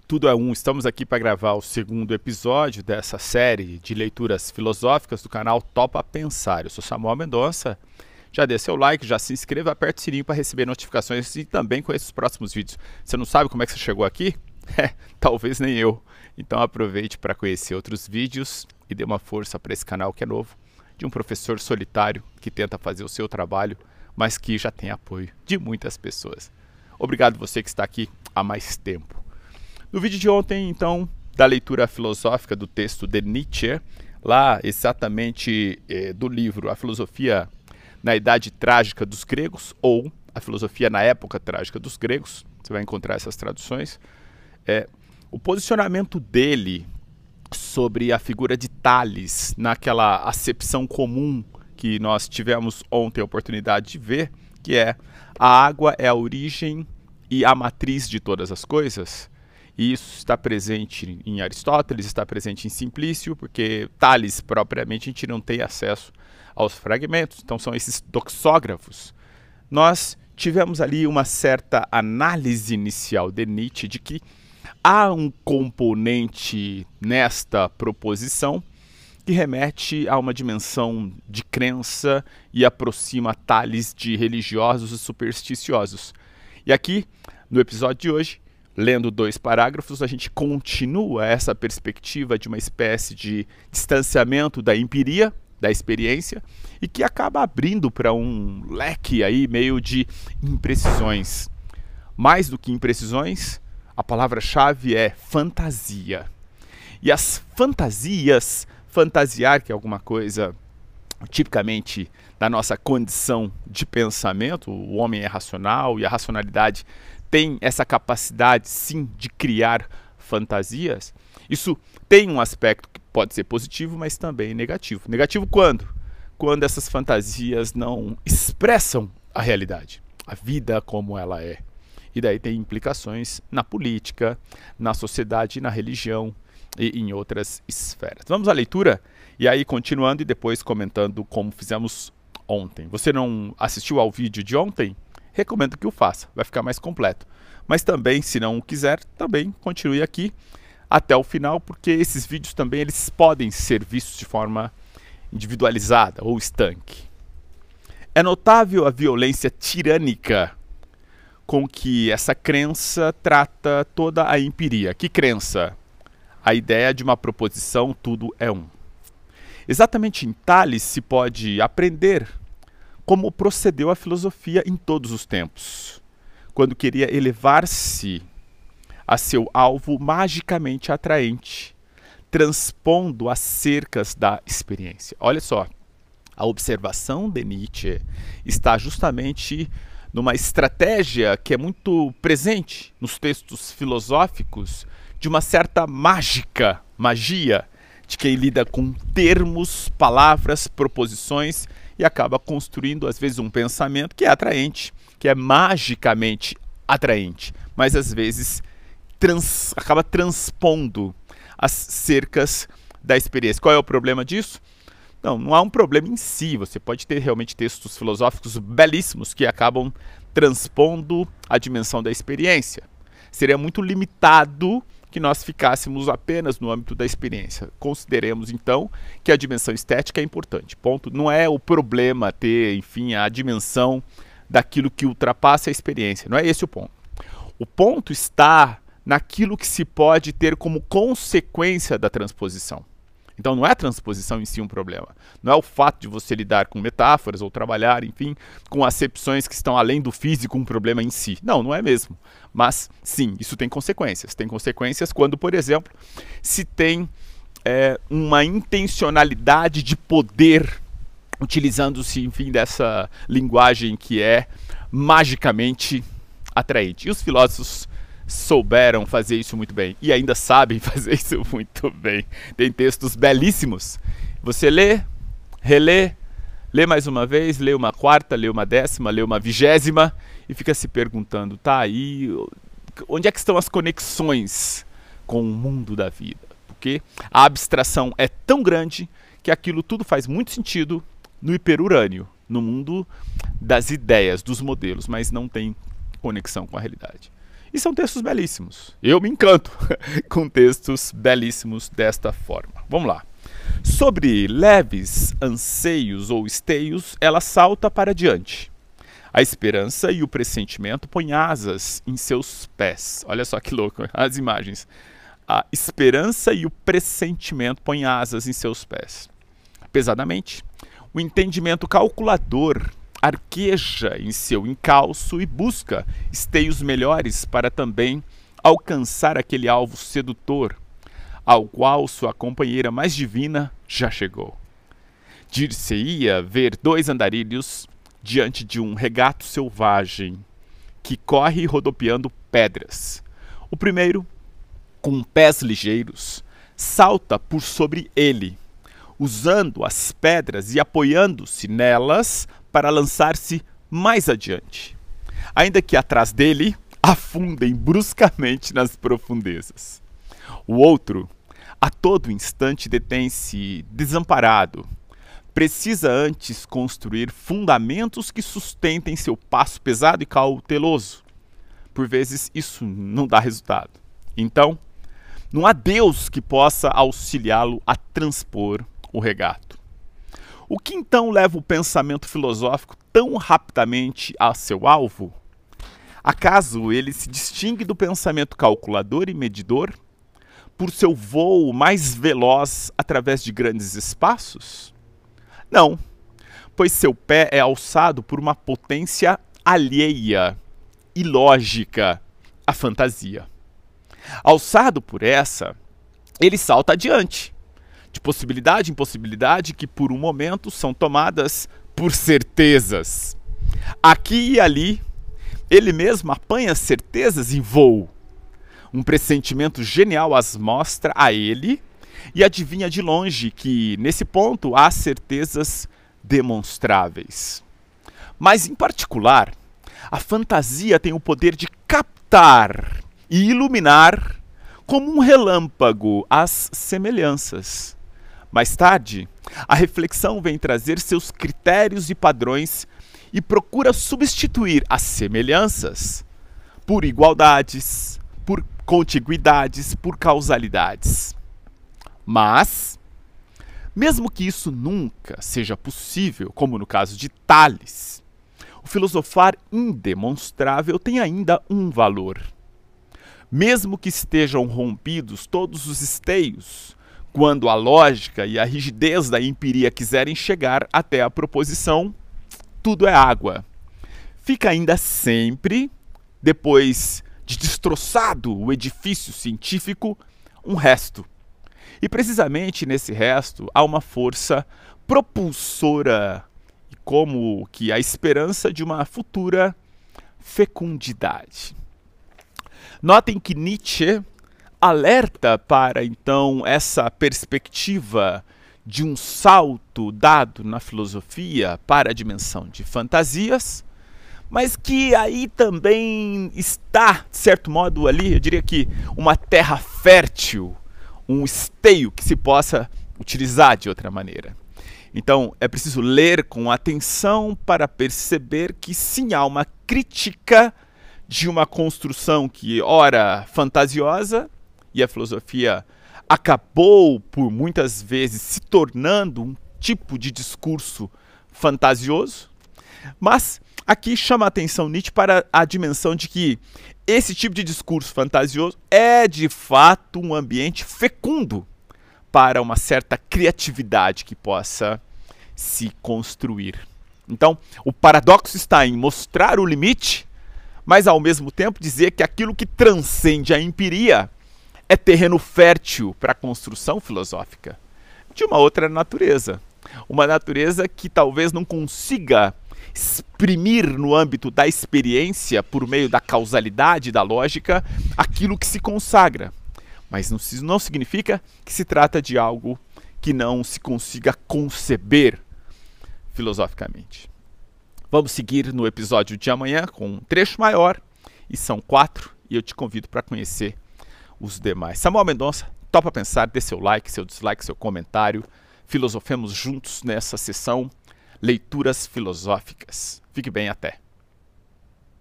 Tudo é um, estamos aqui para gravar o segundo episódio dessa série de leituras filosóficas do canal Topa Pensar. Eu sou Samuel Mendonça, já dê seu like, já se inscreva, aperte o sininho para receber notificações e também conheça os próximos vídeos. Você não sabe como é que você chegou aqui? Talvez nem eu. Então aproveite para conhecer outros vídeos e dê uma força para esse canal que é novo, de um professor solitário que tenta fazer o seu trabalho, mas que já tem apoio de muitas pessoas. Obrigado você que está aqui há mais tempo. No vídeo de ontem, então, da leitura filosófica do texto de Nietzsche, lá exatamente do livro A Filosofia na Idade Trágica dos Gregos, ou A Filosofia na Época Trágica dos Gregos, você vai encontrar essas traduções, o posicionamento dele sobre a figura de Tales, naquela acepção comum que nós tivemos ontem a oportunidade de ver, que é a água é a origem e a matriz de todas as coisas. E isso está presente em Aristóteles, está presente em Simplício, porque Tales, propriamente, a gente não tem acesso aos fragmentos. Então, são esses doxógrafos. Nós tivemos ali uma certa análise inicial de Nietzsche de que há um componente nesta proposição que remete a uma dimensão de crença e aproxima Tales de religiosos e supersticiosos. E aqui, no episódio de hoje, lendo 2 parágrafos, a gente continua essa perspectiva de uma espécie de distanciamento da empiria, da experiência, e que acaba abrindo para um leque aí meio de imprecisões. Mais do que imprecisões, a palavra-chave é fantasia. E as fantasias, fantasiar, que é alguma coisa tipicamente da nossa condição de pensamento, o homem é racional e a racionalidade tem essa capacidade, sim, de criar fantasias. Isso tem um aspecto que pode ser positivo, mas também negativo. Negativo quando? Quando essas fantasias não expressam a realidade, a vida como ela é. E daí tem implicações na política, na sociedade, na religião e em outras esferas. Vamos à leitura? E aí, continuando e depois comentando como fizemos ontem. Você não assistiu ao vídeo de ontem? Recomendo que o faça, vai ficar mais completo. Mas também, se não o quiser, também continue aqui até o final, porque esses vídeos também eles podem ser vistos de forma individualizada ou estanque. É notável a violência tirânica com que essa crença trata toda a empiria. Que crença? A ideia de uma proposição tudo é um. Exatamente em Tales se pode aprender como procedeu a filosofia em todos os tempos, quando queria elevar-se a seu alvo magicamente atraente, transpondo as cercas da experiência. Olha só, a observação de Nietzsche está justamente numa estratégia que é muito presente nos textos filosóficos de uma certa magia, de quem lida com termos, palavras, proposições e acaba construindo, às vezes, um pensamento que é atraente, que é magicamente atraente, mas às vezes acaba transpondo as cercas da experiência. Qual é o problema disso? Não há um problema em si, você pode ter realmente textos filosóficos belíssimos que acabam transpondo a dimensão da experiência. Seria muito limitado que nós ficássemos apenas no âmbito da experiência. Consideremos, então, que a dimensão estética é importante. Ponto. Não é o problema ter, enfim, a dimensão daquilo que ultrapassa a experiência. Não é esse o ponto. O ponto está naquilo que se pode ter como consequência da transposição. Então não é a transposição em si um problema. Não é o fato de você lidar com metáforas ou trabalhar, enfim, com acepções que estão além do físico um problema em si. Não é mesmo. Mas sim, isso tem consequências. Tem consequências quando, por exemplo, se tem uma intencionalidade de poder, utilizando-se, enfim, dessa linguagem que é magicamente atraente. E os filósofos souberam fazer isso muito bem e ainda sabem fazer isso muito bem. Tem textos belíssimos. Você lê, relê, lê mais uma vez, lê uma quarta, lê uma 10ª, lê uma 20ª e fica se perguntando, tá aí, onde é que estão as conexões com o mundo da vida? Porque a abstração é tão grande que aquilo tudo faz muito sentido no hiperurânio, no mundo das ideias, dos modelos, mas não tem conexão com a realidade. E são textos belíssimos. Eu me encanto com textos belíssimos desta forma. Vamos lá. Sobre leves anseios ou esteios, ela salta para diante. A esperança e o pressentimento põem asas em seus pés. Olha só que louco as imagens. A esperança e o pressentimento põem asas em seus pés. Pesadamente, o entendimento calculador arqueja em seu encalço e busca esteios melhores para também alcançar aquele alvo sedutor ao qual sua companheira mais divina já chegou. Dir-se-ia ver dois andarilhos diante de um regato selvagem que corre rodopiando pedras. O primeiro, com pés ligeiros, salta por sobre ele, usando as pedras e apoiando-se nelas para lançar-se mais adiante, ainda que atrás dele afundem bruscamente nas profundezas. O outro, a todo instante, detém-se desamparado. Precisa antes construir fundamentos que sustentem seu passo pesado e cauteloso. Por vezes isso não dá resultado. Então, não há Deus que possa auxiliá-lo a transpor o regato. O que então leva o pensamento filosófico tão rapidamente a seu alvo? Acaso ele se distingue do pensamento calculador e medidor por seu voo mais veloz através de grandes espaços? Não, pois seu pé é alçado por uma potência alheia, ilógica, à fantasia. Alçado por essa, ele salta adiante, de possibilidade em possibilidade que por um momento são tomadas por certezas. Aqui e ali, ele mesmo apanha certezas em voo. Um pressentimento genial as mostra a ele e adivinha de longe que, nesse ponto, há certezas demonstráveis. Mas, em particular, a fantasia tem o poder de captar e iluminar como um relâmpago as semelhanças. Mais tarde, a reflexão vem trazer seus critérios e padrões e procura substituir as semelhanças por igualdades, por contiguidades, por causalidades. Mas, mesmo que isso nunca seja possível, como no caso de Tales, o filosofar indemonstrável tem ainda um valor. Mesmo que estejam rompidos todos os esteios, quando a lógica e a rigidez da empiria quiserem chegar até a proposição, tudo é água. Fica ainda sempre, depois de destroçado o edifício científico, um resto. E precisamente nesse resto há uma força propulsora, como que a esperança de uma futura fecundidade. Notem que Nietzsche alerta para, então, essa perspectiva de um salto dado na filosofia para a dimensão de fantasias, mas que aí também está, de certo modo, ali, eu diria que uma terra fértil, um esteio que se possa utilizar de outra maneira. Então, é preciso ler com atenção para perceber que sim, há uma crítica de uma construção que, ora, fantasiosa, e a filosofia acabou por muitas vezes se tornando um tipo de discurso fantasioso, mas aqui chama a atenção Nietzsche para a dimensão de que esse tipo de discurso fantasioso é de fato um ambiente fecundo para uma certa criatividade que possa se construir. Então, o paradoxo está em mostrar o limite, mas ao mesmo tempo dizer que aquilo que transcende a empiria é terreno fértil para a construção filosófica de uma outra natureza. Uma natureza que talvez não consiga exprimir no âmbito da experiência, por meio da causalidade, da lógica, aquilo que se consagra. Mas não significa que se trata de algo que não se consiga conceber filosoficamente. Vamos seguir no episódio de amanhã com um trecho maior, e são 4, e eu te convido para conhecer os demais. Samuel Mendonça, topa pensar, dê seu like, seu dislike, seu comentário. Filosofemos juntos nessa sessão Leituras Filosóficas. Fique bem, até.